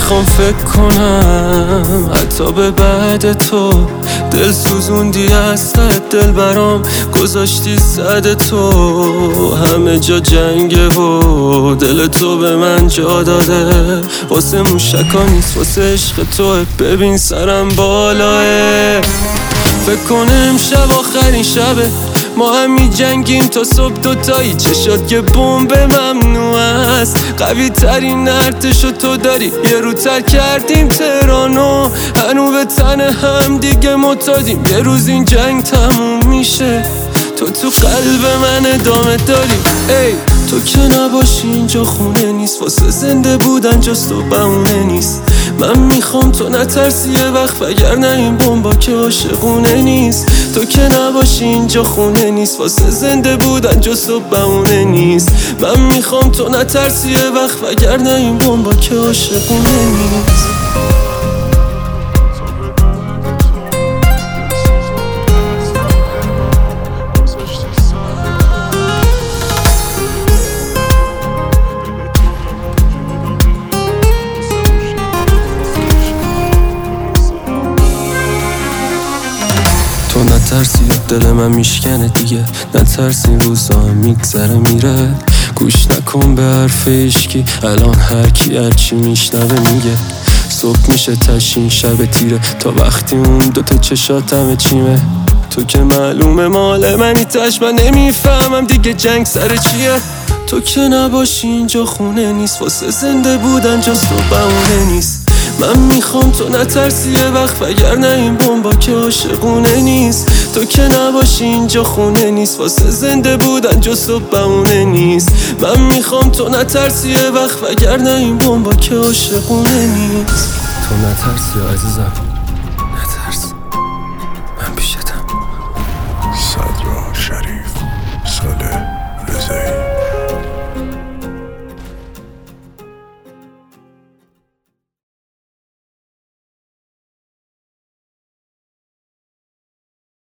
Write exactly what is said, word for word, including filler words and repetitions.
نمیخوام فکر کنم حتی به بعد تو. دل سوزوندی از سر دل برام گذاشتی صد تو. همه جا جنگه و دل تو به من جا داده. واسه موشکا نیست واسه عشق توه. ببین سرم بالاه. فکر کنم امشب آخرین شبه ما هم می جنگیم تا صبح دوتایی. چشات که بمب ممنوع است. قوی ترین ارتشو تو داری. یه رو تر کردیم تهرانو هنو به تن هم دیگه معتادیم. یه روز این جنگ تموم میشه تو تو قلب من ادامه داری. ای تو که نباشی اینجا خونه نیست. واسه زنده بودن جست و بهونه نیست. من میخوام تو نترسی یه وقت وگرنه این بمبا که عاشقونه نیست. تو که نباشی اینجا خونه نیست. واسه زنده بودن جست و بهونه نیست. من میخوام تو نترسی یه وقت وگرنه این بمبا که عاشقونه نیست. تو نترسی دل من میشکنه دیگه. نترسی این روزا میگذره میره. گوش نکن به حرف عشقی الان هر کی هرچی میشنوه میگه. صبح میشه تشین شب تیره تا وقتی اون دوتا چشات همه چیمه. تو که معلومه مال منی تش من نمیفهمم دیگه جنگ سر چیه. تو که نباشی اینجا خونه نیست. واسه زنده بودن جست و بهونه نیست. من میخوام تو نترسی یه وقت وگرنه این بمبا که عاشقونه نیست. تو که نباشی اینجا خونه نیست. واسه زنده بودن جست و بهونه نیست. من میخوام تو نترسی یه وقت وگرنه این بمبا که عاشقونه نیست. تو نترسی عزیزم